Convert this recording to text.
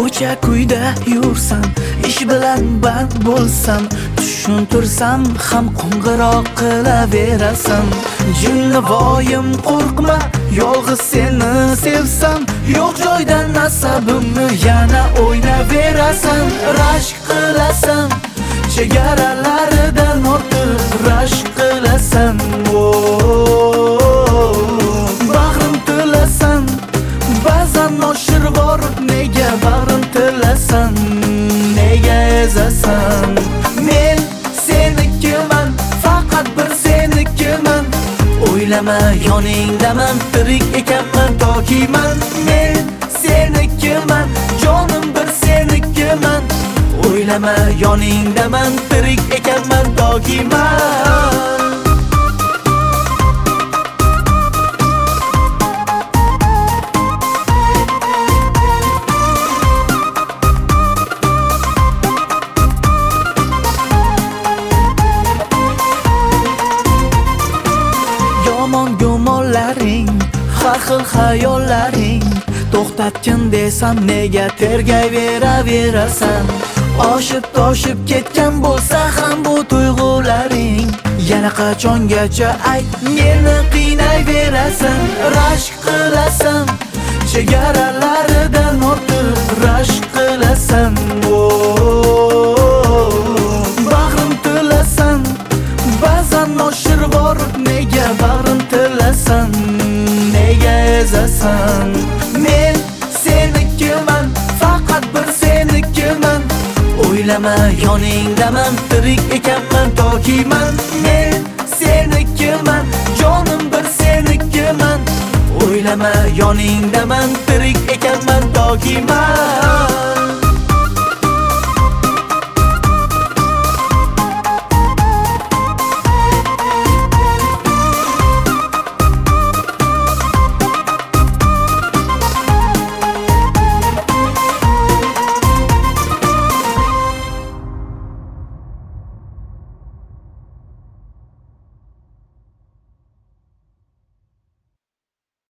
ko'cha kuyda yursam, ish bilan band bo'lsam, tushuntirsam ham qo'ng'iroq qilaverasan. Jinnivoyim qo'rqma, yolg'iz seni sevsam, yo'q joydan nasabimni yana o'ynaverasan. Rashk qilasan, chegaralaridan ortib rashk qilasan. Bag'rim tilasan, ba'zan noshirvor, nega bag'rim tilasan, nega ezasan? Men senikiman, faqat bir senikiman. O'ylama yoningdaman, tirik ekanman tokiman. Men senikiman, jonim bir senikiman. O'ylama yoningdaman, tirik ekanman tokiman. Yomon gumonlaring, har xil xayollaring, to'xtatgin desam nega tergayveraverasan? Oshib toshib ketgan bo'lsa ham bu tuyg'ularing, yana qachongacha ayt, meni qiynayverasan. Rashk qilasan, chegaralaridan ortib rashk qilasan. Bag'rim tilasan, ba'zan noshirvor, nega bag'rim tilasan, nega ezasan? Men senikiman, faqat bir senikiman. O'ylama yoningdaman, tirik ekanman tokiman. Men senikiman, jonim bir senikiman. O'ylama yoningdaman, tirik ekanman tokiman.